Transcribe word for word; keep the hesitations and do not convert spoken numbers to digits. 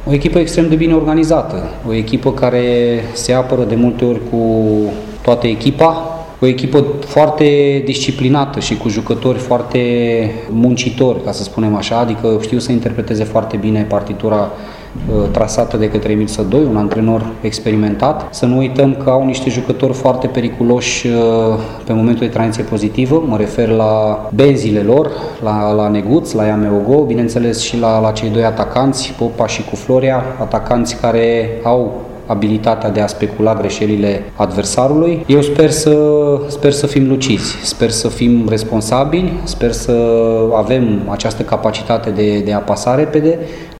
O echipă extrem de bine organizată, o echipă care se apără de multe ori cu toată echipa, o echipă foarte disciplinată și cu jucători foarte muncitori, ca să spunem așa, adică știu să interpreteze foarte bine partitura trasată de către Emil Sădoi, un antrenor experimentat. Să nu uităm că au niște jucători foarte periculoși pe momentul de tranziție pozitivă, mă refer la benzile lor, la, la Neguț, la Iameogo, bineînțeles și la, la cei doi atacanți, Popa și cu Florea, atacanți care au abilitatea de a specula greșelile adversarului. Eu sper să, sper să fim lucizi, sper să fim responsabili, sper să avem această capacitate de, de a pasa repede,